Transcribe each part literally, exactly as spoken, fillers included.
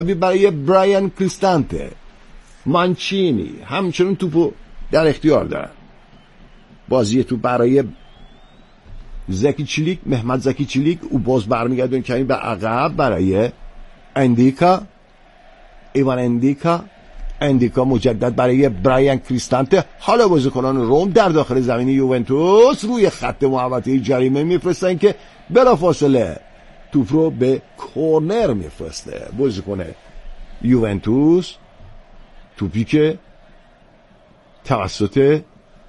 برای برایان کریستانته. مانچینی همچنان توپو در اختیار دارن. بازی توپ برای زکی چلیک، محمد زکی چلیک، او باز برمیگردون که این به عقب برای اندیکا، ایوان اندیکا. اندیکا مجدد برای برایان کریستانته. حالا بازیکنان روم در داخل زمین یوونتوس روی خط محوطه جریمه میفرستن که بلافاصله توپ رو به کورنر میفرسته بازیکن یوونتوس. توپی که توسط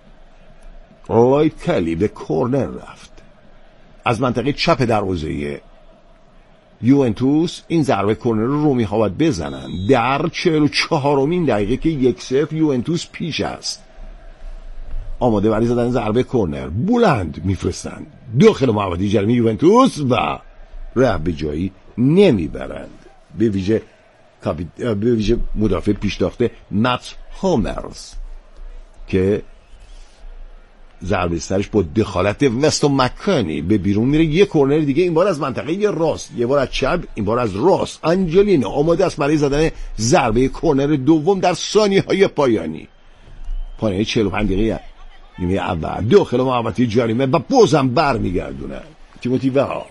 لوید کلی به کورنر رفت از منطقه چپ دروازه یوونتوس. این ضربه کورنر رو رومی ها باید بزنن در چهل و چهارمین دقیقه که یک صفر یوونتوس پیش است. آماده برای زدن ضربه کورنر، بلند میفرستند داخل محوطه جریمه یوونتوس و ره به جایی نمیبرند. به ویژه به ویژه مدافع پیشتاخته ماتس هومرز که ضربه سرش با دخالت وستو مکانی به بیرون میره. یک کورنر دیگه، این بار از منطقه راست، یه بار از چپ، این بار از راست. آنجلینو آماده است برای زدن ضربه کورنر دوم در ثانیه‌های پایانی. پایانی چهل و پنج دقیقه نیمه اول داخل محوطه جریمه و بازم برمیگردونه تیموتی وها.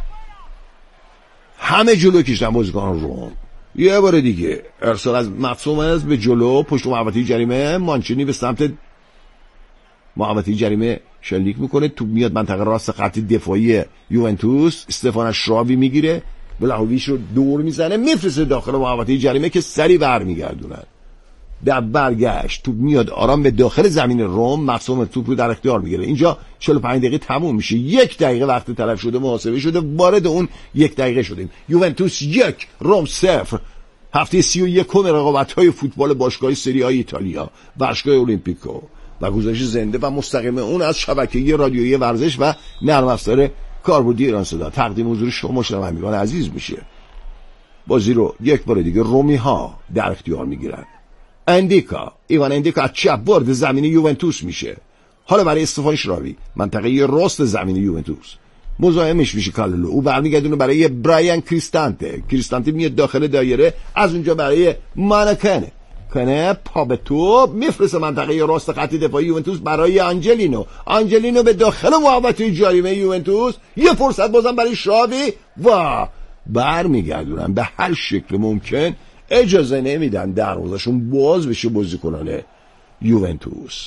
همه جلو کشیدن بازیکن روم. یه بار دیگه ارسال از مفصومز به جلو پشت محوطه جریمه. مانچینی به سمت محوطه جریمه شلیک میکنه. توپ میاد منطقه راست خط دفاعی یوونتوس. استفان اشراوی میگیره، بلاهویچ رو دور میزنه، میفرسته داخل محوطه جریمه که سری برمیگردونن. در برگشت توپ میاد آرام به داخل زمین روم. مفصوم توپ رو در اختیار میگیره. اینجا چهل و پنج دقیقه تموم میشه. یک دقیقه وقت تلف شده، محاسبه شده، وارد اون یک دقیقه شدیم. یوونتوس یک، روم صفر. هفته سی و یکم رقابت‌های فوتبال باشگاه سری آ ایتالیا، باشگاه اولیمپیکو و گزارش زنده و مستقیم اون از شبکه رادیویی ورزش و نرم افزار کاربردی ایران صدا تقدیم حضور شما شنوندگان عزیز میشه. بازی رو یک بار دیگه رومی ها در اختیار میگیرن. اندیکا، ایوان اندیکا از چپ وارد زمین یوونتوس میشه. حالا برای استفان اشراوی منطقه راست زمین یوونتوس مزاحمش میشه کاللو. او برمیگردونه برای برایان کریستانته. کریستانته میاد داخل دایره، از اونجا برای مانکنه. کنه پا به توپ میفرسته منطقه راست خط دفاعی یوونتوس برای آنجلینو. آنجلینو به داخل محوطه جریمه یوونتوس. یه فرصت بازم برای شاوی و برمیگردونن. به هر شکل ممکن اجازه نمیدن دروازه‌شون باز بشه بازیکنان یوونتوس.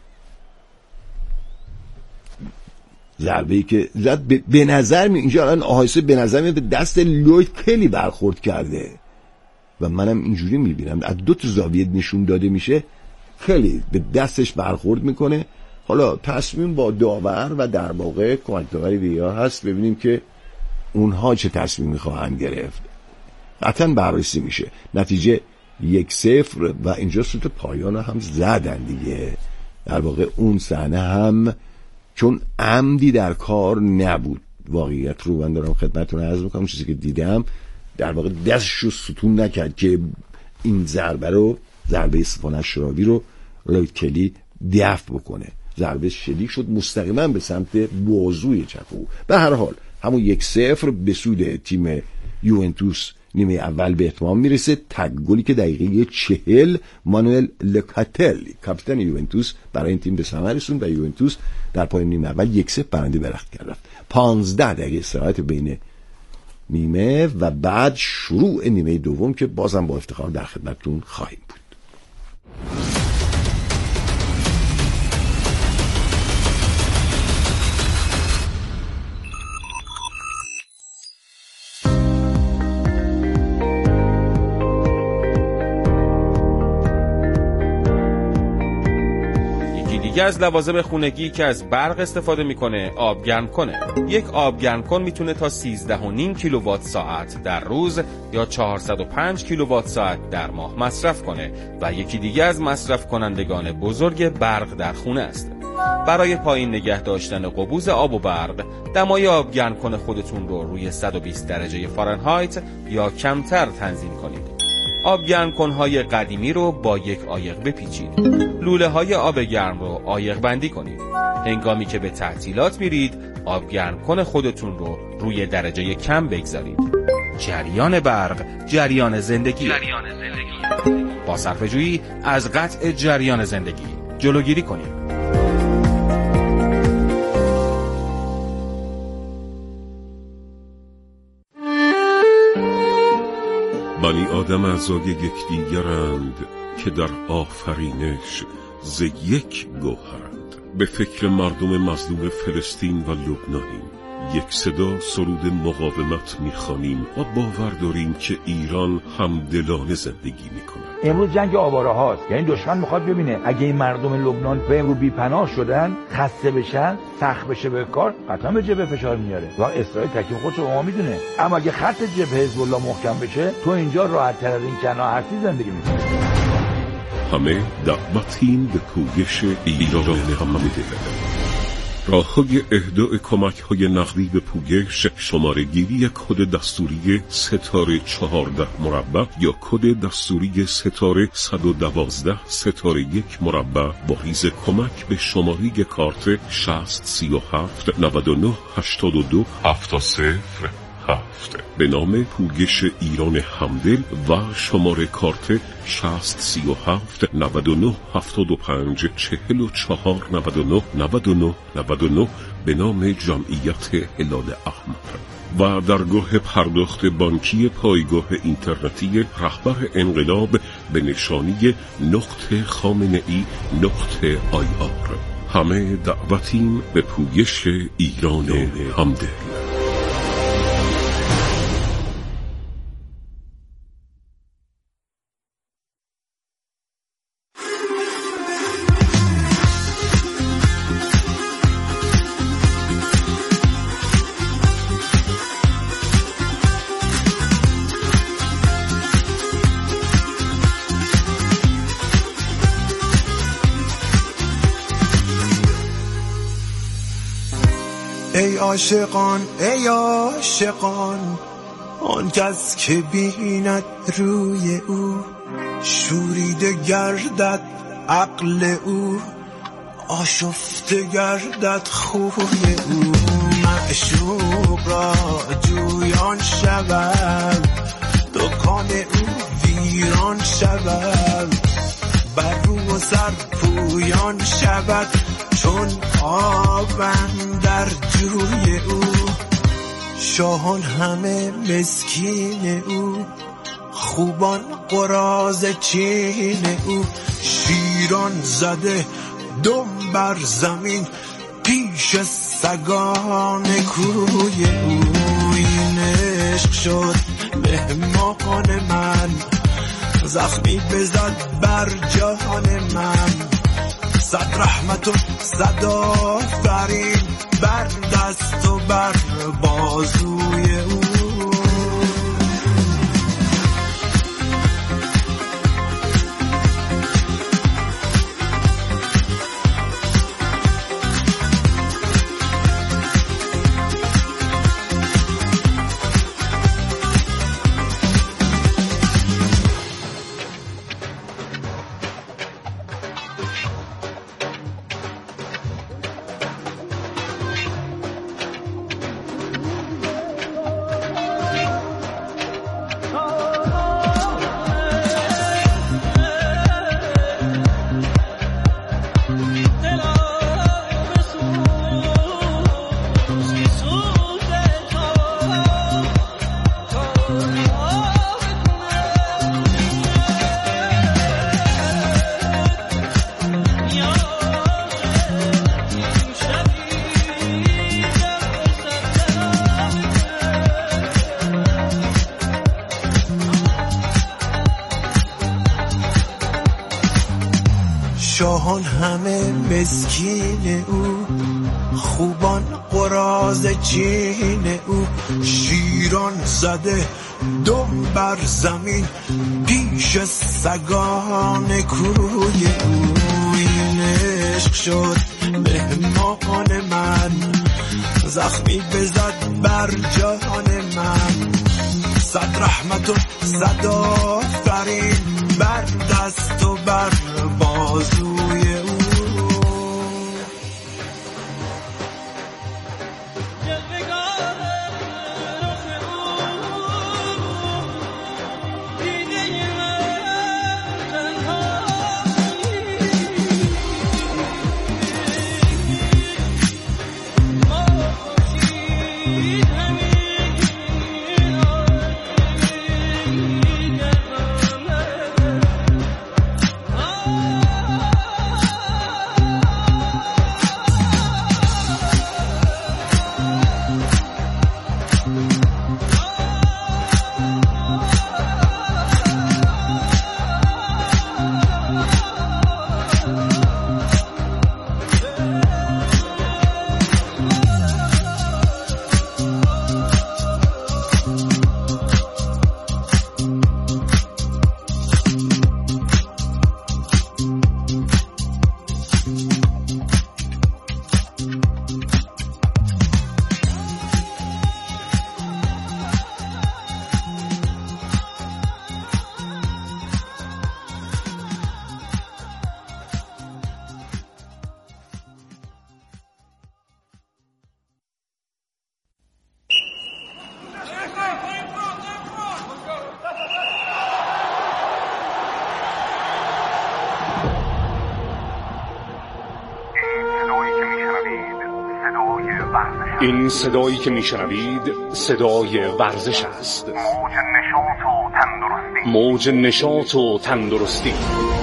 ضربه‌ای که زد به, به نظر می اینجا الان آهسته به نظر می به دست لوید کلی برخورد کرده و منم اینجوری میبینم از دو تا زاویه نشون داده میشه کلی به دستش برخورد میکنه. حالا تصمیم با داور و در واقع کمک داوری ویا هست ببینیم که اونها چه تصمیمی خواهند گرفت. قطعا بررسی میشه. نتیجه یک صفر و اینجا سوت پایان هم زدن دیگه. در واقع اون صحنه هم چون عمدی در کار نبود، واقعیت رو من دارم خدمتتون عرض میکنم، چیزی که دیدم در واقع دستشو ستون نکرد که این ضربه رو، ضربه استفان اشراوی رو لوید کلی دفع بکنه. ضربه شلیک شد مستقیما به سمت بازوی چپ او. به هر حال همون یک صفر به سود تیم یوونتوس نیمه اول به اتمام میرسه. تک گلی که دقیقه چهل مانوئل لوکاتلی کاپیتان یوونتوس برای این تیم به ثمر رسوند و یوونتوس در پایان نیمه اول یک صفر برنده به رخت کرد. پانزده دقیقه استراحت بین نیمه و بعد شروع نیمه دوم که بازم با افتخار در خدمتتون خواهیم بود. یکی از لوازم خونگی که از برق استفاده میکنه آبگرم کنه. یک آبگرم کن میتونه تا سیزده و نیم کیلووات ساعت در روز یا چهارصد و پنج کیلووات ساعت در ماه مصرف کنه و یکی دیگه از مصرف کنندگان بزرگ برق در خونه است. برای پایین نگه داشتن قبوز آب و برق، دمای آبگرم کن خودتون رو روی صد و بیست درجه فارنهایت یا کمتر تنظیم کنید. آب گرم کنهای قدیمی رو با یک عایق بپیچید. لوله های آب گرم رو عایق بندی کنید. هنگامی که به تعطیلات میرید، آب گرم کن خودتون رو روی درجه کم بگذارید. جریان برق جریان زندگی. جریان زندگی. با صرفه‌جویی از قطع جریان زندگی جلوگیری کنیم. بنی آدم اعضای یکدیگرند که در آفرینش ز یک گوهرند. به فکر مردم مظلوم فلسطین و لبنانیم. یک صدا سرود مقاومت میخوانیم و باور داریم که ایران همدلانه زندگی میکنه. امروز جنگ آواره هاست، یعنی دشمن میخواد ببینه اگه این مردم لبنان به امروز بی‌پناه شدن، خسته بشن، سخت بشه به کار، قطعا به جبهه فشار میاره و اسرائیل تکلیف خودشو با ما میدونه. اما اگه خط جبهه حزب الله محکم بشه، تو اینجا راحت تر از این کنا هستی زندگی میکنی. همه دعوتیم به پویش ایران همدل. راه‌های اهدای کمک‌های نقدی به پویش شماره گیری کد دستوری ستاره چهارده مربع یا کد دستوری ستاره صد و دوازده ستاره یک مربع با ریز کمک به شماره کارت شصت سی و هفت نود و نه هشتاد و دو هفتاد صفر هفت به نام پویش ایران همدل و شماره کارت شصت سی و هفت نود و نه هفتاد و پنج چهل و چهار نود و نه نود و نه نود و نه به نام جمعیت هلال احمر و درگاه پرداخت بانکی پایگاه اینترنتی رهبر انقلاب به نشانی نقطه خامنه ای نقطه آی آر. همه دعوتیم به پویش ایران همدل. ای عاشقان ای عاشقان، آن کس که بیند روی او شوریده گردد عقل او، آشفته گردد خوی او. معشوق را جویان شود، دکان او ویران شود، بر رو و سر پویان شود چون آبم در جوی او. شاهان همه مسکین او، خوبان قراض چین او. شیران زده دم بر زمین پیش سگان کوی او. این عشق شد مهمان من، زخمی بزد بر جهان من. صد رحمت و صد آفرین بر دست و بر بازوی او. شاهان همه مسکین او، خوبان قراض چین او. شیران زده دم بر زمین پیش سگان کوی او. این عشق شد مهمان من، زخمی بزد بر جهان من. صد رحمت و صد آفرین بر دست و بر بازوی او. این صدایی که میشنوید صدای ورزش است. موج نشاط و تندرستی.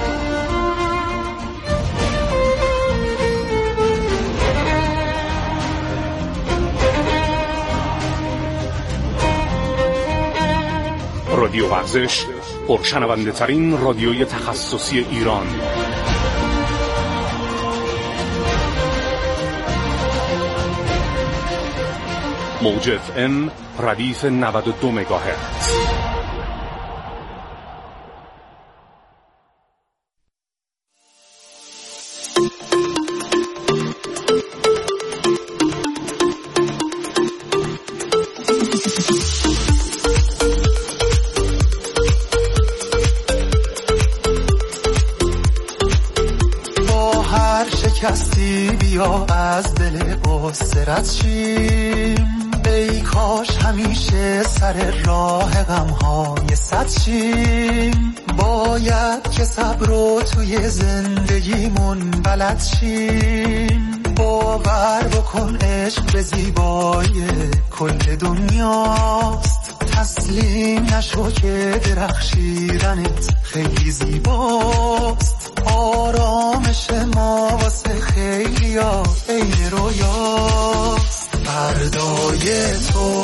رادیو ورزش، پرشنونده ترین رادیوی تخصصی ایران. موج اف ام ردیف نود و دو مگاهرتز. با هر شکستی بیا از دل قصرت شیم، ای کاش همیشه سر راه غم‌های صد شیم. باید که صبر رو توی زندگیمون بلد شیم. باور بکن عشق به زیبایی کل دنیاست. تسلیم نشو که درخشیدنت خیلی زیباست. آرامش ما واسه خیلیا عین رویاست. فردای تو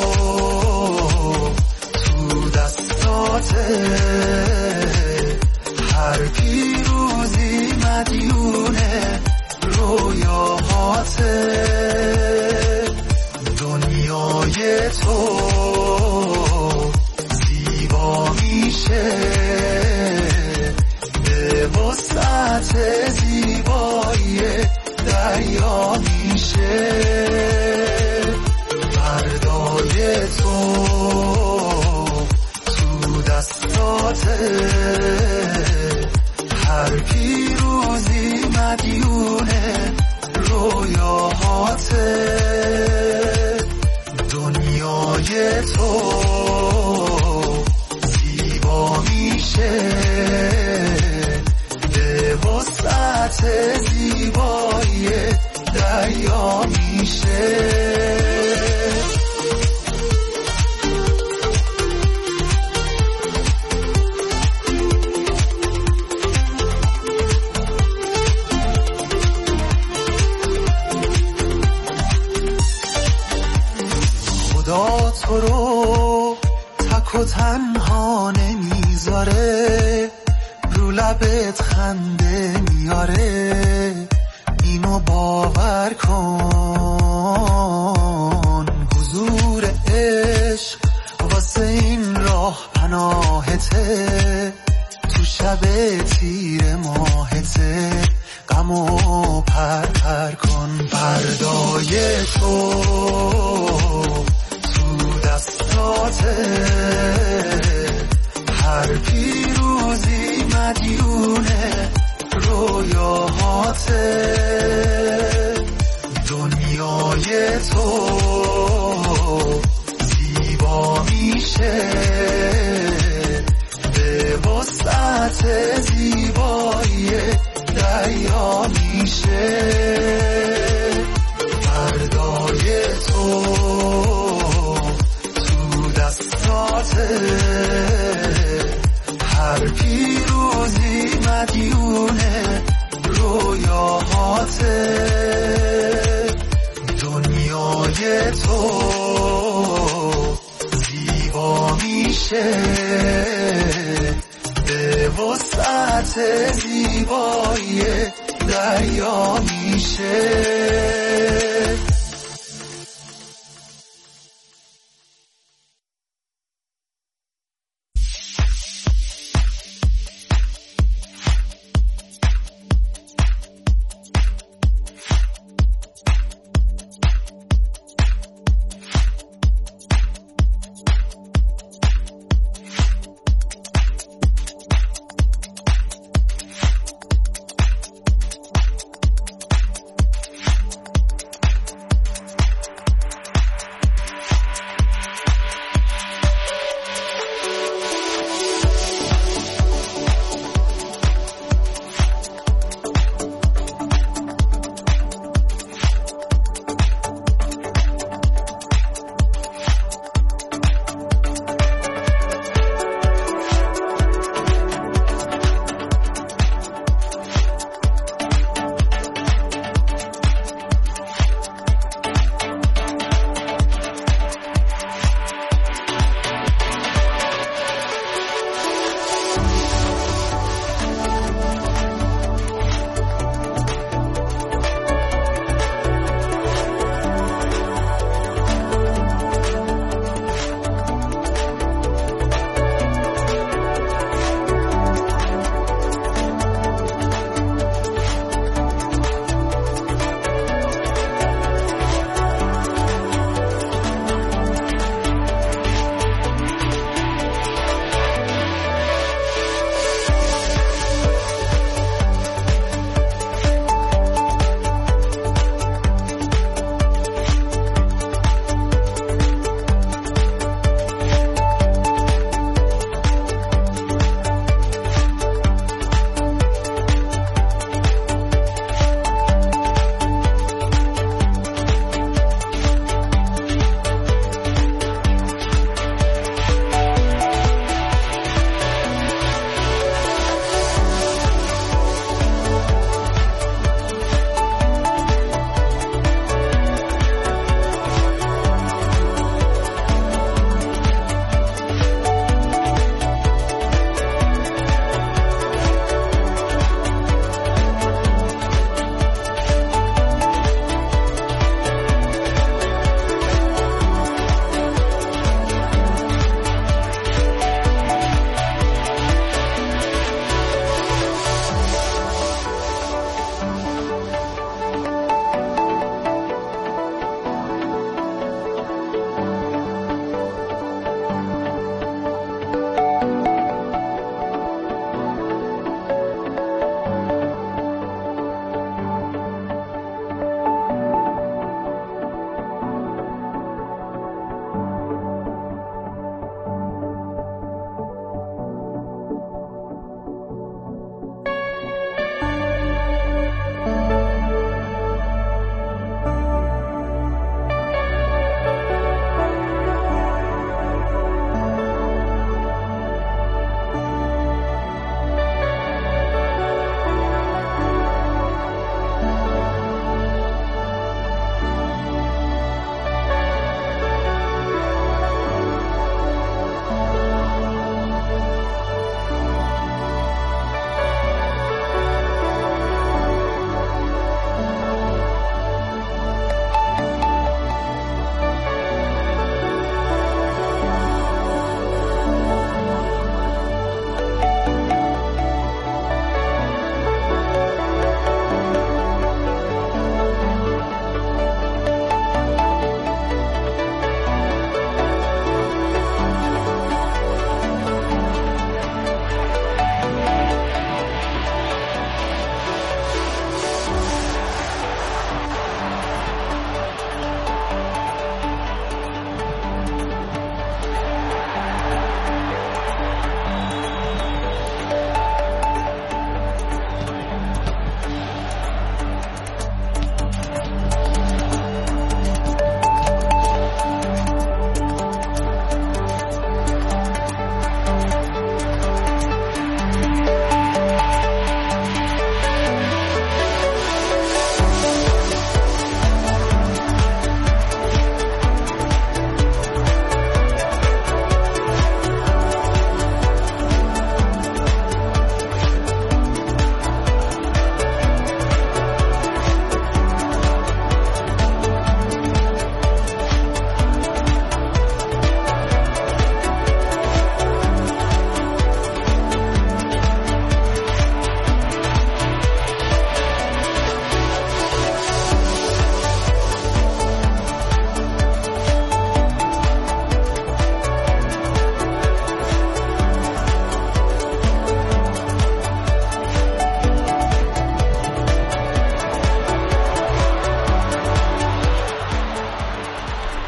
تو دستاته، هر پیروزی مدیونه رویاهاته. دنیای تو زیبا میشه به وسعت زیبایی دریا میشه. فردای تو تو دستاته، هر پیروزی مدیونه رویاهاته. دنیای تو زیبا میشه به وسعت زیبایی دریا میشه. خدا تو رو تک و تنها نمیذاره، رو لبت خنده میاره. اینو باور کن، حضور عشق واسه این راه پناهته. تو شب تیر ماهته، غمو پر پر کن. فردای تو تو دستاته، هر پیروزی مدیونه رویاهاته. دنیای تو زیبا میشه به وسعت زیبایی دریا میشه. فردای تو تو دستاته، هر پیروزی مدیونه رویاهاته. دنیای تو زیبا میشه به وسعت زیبایی دریا میشه.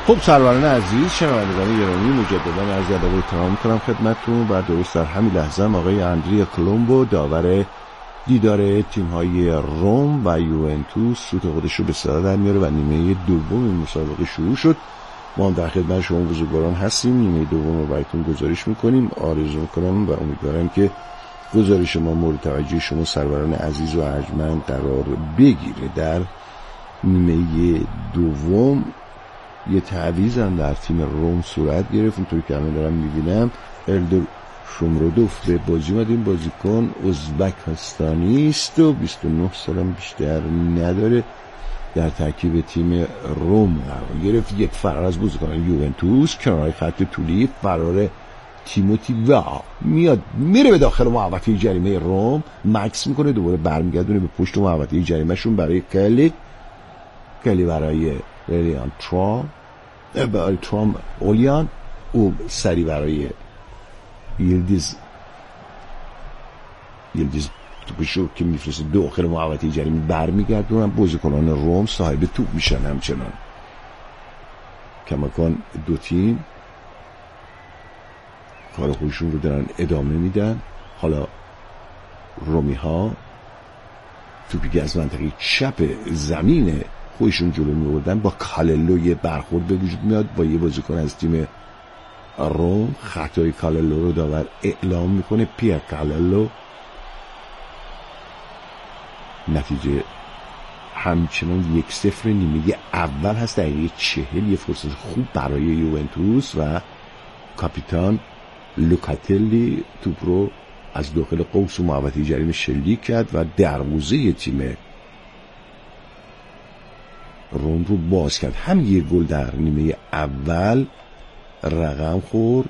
خب سروران عزیز، شنوندگان گرامی، مجددا عرض ادب و احترام می‌کنم خدمتتون و درست در همین لحظه آقای اندریا کلومبو داور دیدار تیم‌های روم و یوونتوس سوت خودش رو به صدا در میاره و نیمه دوم این مسابقه شروع شد. ما هم در خدمت شما بزرگواران هستیم، نیمه دوم رو براتون گزارش می‌کنیم. آرزو می‌کنم و امیدوارم که گزارش ما مورد توجه شما سروران عزیز و ارجمند قرار بگیره. در نیمه دوم یه تعویض هم در تیم روم صورت گرفت. اونطوری که همه دارم میبینم الدر شومرودوف به بازی اومد. این بازیکن ازبکستانی است و بیست و نه سالم بیشتر نداره. در ترکیب تیم روم قرار گرفت. یک فرار از بازیکنان یوونتوس کنارهای خط طولی، فرار تیموتی و میاد میره به داخل محوطه جریمه روم، مکس میکنه، دوباره برمیگردونه به پشت محوطه جریمه شون برای کلی کلی برای ریلیان ترام برای ترام اولیان او سری برای یلدیز یلدیز توپشو که میفرسته داخل محوطه جریمه برمیگردونن. بازیکنان روم صاحب توپ میشن. همچنان کماکان دو تیم کار خودشون رو دارن ادامه میدن. حالا رومی ها توپی که از منطقه چپ زمین خودشون جلو میوردن با کاللو یه برخورد به وجود میاد با یه بازیکن از تیم روم. خطای کاللو رو داور اعلام میکنه، پیر کاللو. نتیجه همچنان یک صفر. نیمه اول هست، دقیقه چهل. یه فرصت خوب برای یوونتوس و کاپیتان لوکاتلی توپ رو از داخل قوس و محوطه جریمه شلیک کرد و دروازه تیم روم رو باز کرد. هم یه گل در نیمه اول رقم خورد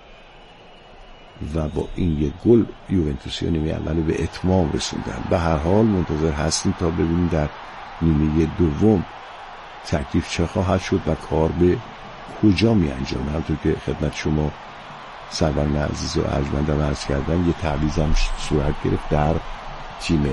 و با این یک گل یوونتوسیا نیمه اول رو به اتمام رسوندن. به هر حال منتظر هستیم تا ببینیم در نیمه دوم تکلیف چه خواهد شد و کار به کجا می انجامه. همونطور که خدمت شما سروران عزیز و ارجمندم عرض کردم، یه تعویض هم صورت گرفت در تیم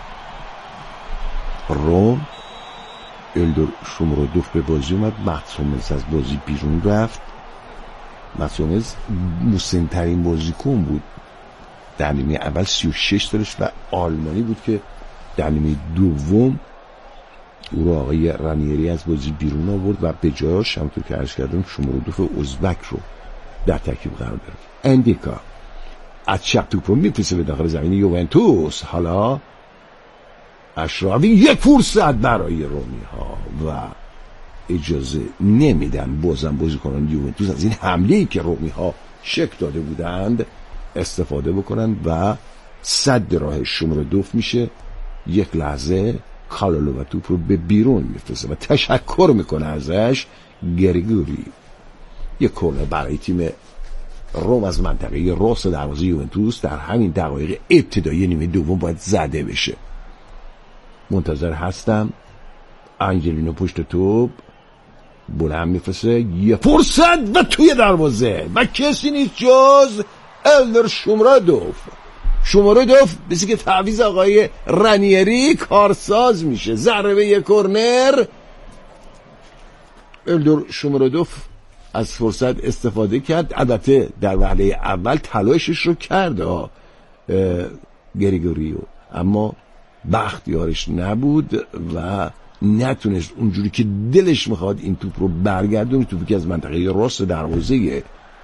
روم. الدر شومرودوف به بازی اومد. ماتسومز از بازی بیرون رفت. ماتسومز مسن‌ترین بازیکن بود در نیمه اول، سی و شش سالش و آلمانی بود که در نیمه دوم او رو آقای رانیری از بازی بیرون آورد و به جاش همونطور که عرض کردم شومرودوف ازبک رو در ترکیب قرار داد. اندیکا از چپ توپ رو میفرسته به داخل زمین یوونتوس. حالا اشرافی یک فرصت برای رومی ها و اجازه نمیدن بازم بازیکنان یوونتوس از این حمله‌ای که رومی ها شک داده بودند استفاده بکنن و صد راه شومرودوف میشه. یک لحظه کالولو و توپ رو به بیرون میفرسته و تشکر میکنه ازش گریگوری. یک کورنر برای تیم روم از منطقه راست دروازه یوونتوس در همین دقایق ابتدایی نیمه دوم باید زده بشه. منتظر هستم. انجلینو پشت توپ بلند میفرسته، یه فرصت و توی دروازه و کسی نیست جز الدر شومرودوف. شومرودوف بسی که تعویض آقای رانیری کارساز میشه. ضربه یه کورنر. الدر شومرودوف از فرصت استفاده کرد. البته در وهله اول تلاشش رو کرد گریگوریو، اما بخت یارش نبود و نتونست اونجوری که دلش میخواد این توپ رو برگردونه. توپی که از منطقه راست دروازه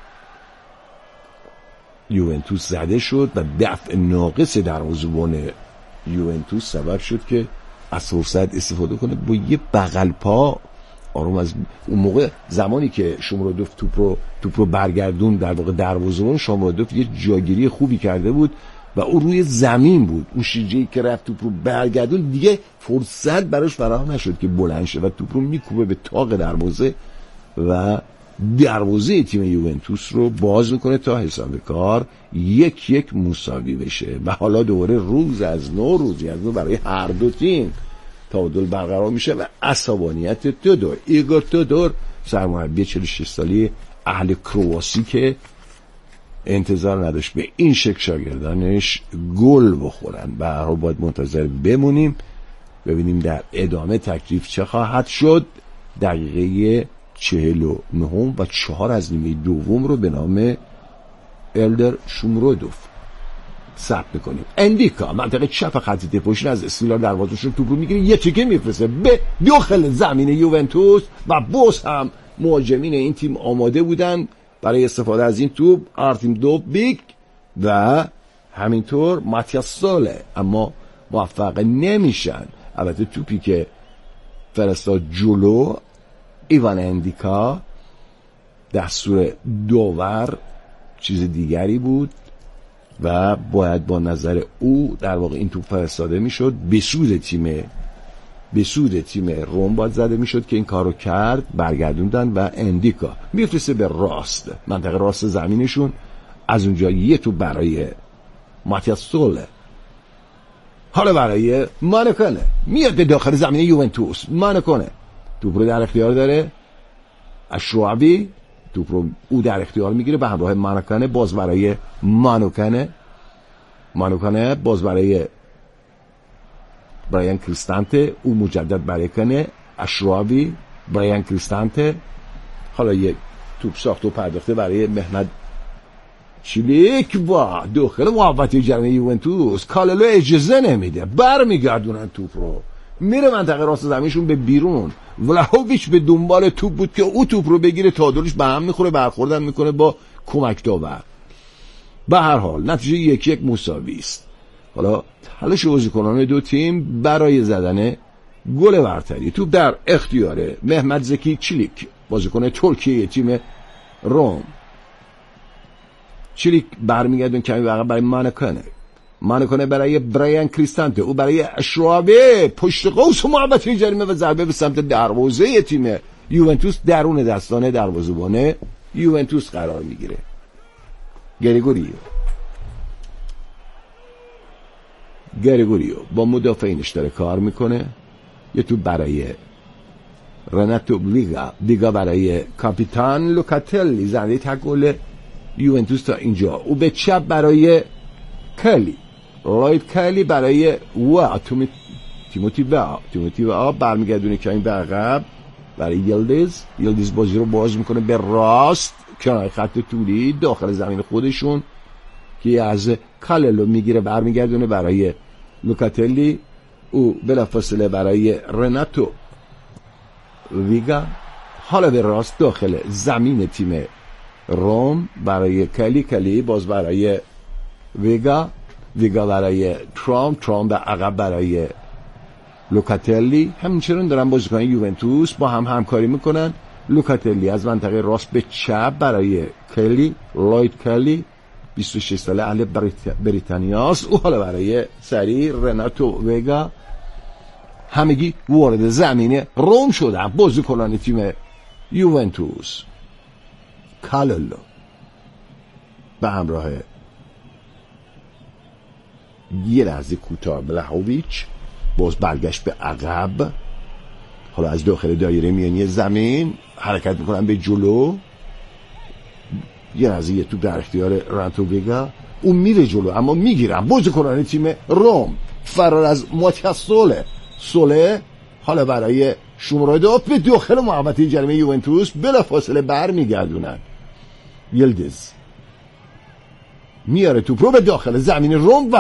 یوونتوس زده شد و دفع ناقص دروازه‌بان یوونتوس سبب شد که از فرصت استفاده کنه با یه بغل پا آروم. از اون موقع زمانی که شومرودوف توپ رو توپ رو برگردون در واقع دروازه‌بان شومرودوف یه جاگیری خوبی کرده بود و او روی زمین بود. اون شیجه‌ای که رفت توپ رو برگردون دیگه فرصت براش فراهم نشد که بلند شه و توپ رو میکوبه به تاق دروازه و دروازه تیم یوونتوس رو باز میکنه تا حساب کار یک یک مساوی بشه. و حالا دوباره روز از نو روزی از نو برای هر دو تیم تعادل برقرار میشه و عصبانیت تودور ایگور تودور سرمربی چهل و شش ساله اهل کرواسی که انتظار نداشت به این شکل شاگردانش گل بخورن. به هر حال باید منتظر بمونیم ببینیم در ادامه تکلیف چه خواهد شد. دقیقه چهل و نهم و چهار از نیمه دوم رو به نام الدر شومرودوف ثبت میکنیم. اندیکا منطقه چپ خط دفاعی از استقلال دروازه‌شون توپ رو میگیره، یه تیکه میفرسته به داخل زمین یوونتوس و باز هم مهاجمین این تیم آماده بودن برای استفاده از این توپ، آرتیم دوبیک و همینطور ماتیاس سوله، اما موفق نمیشن. البته توپی که فرستاد جلو ایوان اندیکا دستور داور چیز دیگری بود و باید با نظر او در واقع این توپ فرستاده میشد به سود تیم به سود تیم روم باید زده میشد که این کارو کرد، برگردوندن و اندیکا میفرسته به راست منطقه راست زمینشون. از اونجا یه توپ برای ماتیاس سوله، حالا برای مانکنه میاد به داخل زمین یوونتوس. مانکنه توپ رو در اختیار داره، اشرابی توپ رو او در اختیار میگیره به همراه مانکنه، باز برای مانکنه مانکنه باز برای برایان کریستانته، او مجدد برای کنه، اشرابی برایان کریستانته. حالا یک توپ ساخت و پرداخته برای مهمد چلیک و داخل محوطه جریمه یوونتوس. کاللو اجازه نمیده، برمیگردونن توپ رو، میره منطقه راست زمینشون به بیرون. ولاهویچ به دنبال توپ بود که او توپ رو بگیره، تعادلش به هم میخوره، برخوردن میکنه با کمک داور. به هر حال نتیجه یک یک مساوی است. حالا تلاش بازیکنان دو تیم برای زدن گل برتری. توپ در اختیار مهمد زکی چلیک، بازیکن ترکیه تیم روم. چلیک برمیگردون کمی عقب برای مانکنه مانکنه برای برایان کریستانته، او برای اشرابی پشت قوس و محوطه جریمه و ضربه به سمت دروازه تیم یوونتوس درون دستانه دروازه‌بان یوونتوس قرار میگیره. گریگوریو گریگوریو با مدافعینش داره کار میکنه. یه تو برای رناتو ویگا ویگا برای کاپیتان لوکاتلی زنده تک گل یوونتوس تا اینجا. او به چپ برای کلی لوید کلی برای وا تیموتی با تیموتی با برمیگردونه که این به عقب برای یلدز یلدز بازی رو باز میکنه به راست کنار خط طولی داخل زمین خودشون که از کاللو میگیره، برمیگردونه برای لوکاتلی، او بلافاصله برای رناتو ویگا. حالا به راست داخل زمین تیم روم برای کلی کلی باز برای ویگا ویگا برای ترام ترام به عقب برای لوکاتلی. همچنین دارن بازیکن یوونتوس با هم همکاری میکنن. لوکاتلی از منطقه راست به چپ برای کلی لوید کلی بیست و شش ساله اهل بریتانیاست، او حالا برای سری رناتو ویگا. همگی وارد زمین روم شدن بازیکنان تیم یوونتوس. کاللو به همراه یه لحظه کوتاه ولاهویچ باز برگشت به عقب. حالا از داخل دایره میانی زمین حرکت میکنن به جلو. یه لحظه یه توپ در اختیار رناتو ویگا، اون میره جلو اما میگیرن بازیکنان تیم روم. فرار از ماتیاس سوله سوله حالا برای شومرودوف به داخل محوطه جریمه یوونتوس بلافاصله برمیگردونن. یلدز میاره توپ رو به داخل زمین روم و